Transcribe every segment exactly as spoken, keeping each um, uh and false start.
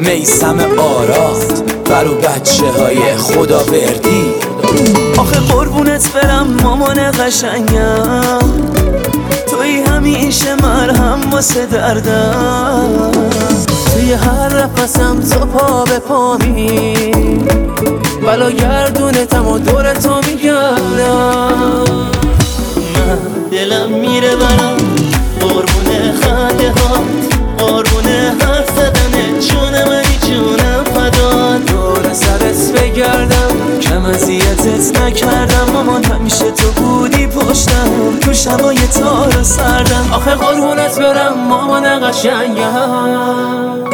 میثم آرا برو بچه های خداوردی. آخه قربونت برم مامان قشنگم، توی همیشه مرهم واسه دردم، توی هر نفسم تو پا به پامی، بلا گردونتم و دور تو میگردم. من دلم میره برم قربون خنده هات، قربون حرف زدن جونم ای جونم فدات، دور سرت بگردم کم اذیتت نکردم، مامان همیشه تو بودی پشتم تو شبای تار و سردم. آخه قربونت برم مامان قشنگم.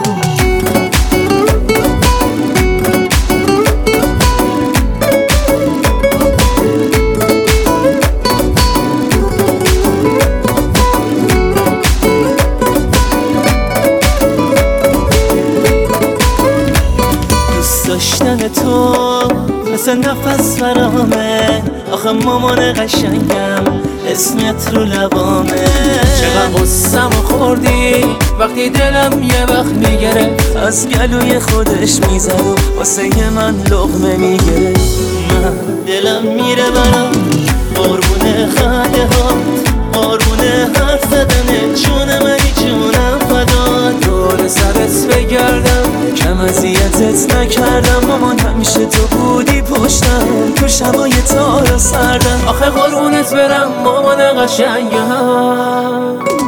داشتن تو مثل نفس فرامه، آخه مامان قشنگم اسمت رو لبامه. چقدر قصم خوردی وقتی دلم یه وقت میگره، از گلوی خودش میزد و واسه من لقمه میگره. من دلم میره برم قربون خنده هات، قربون حرف زدن جونم ای جونم فدات، دور سرت بگردم کم اذیتت نکردم، مامان همیشه تو بودی پشتم تو شبای تار و سردم. آخه قربونت برم مامان قشنگم.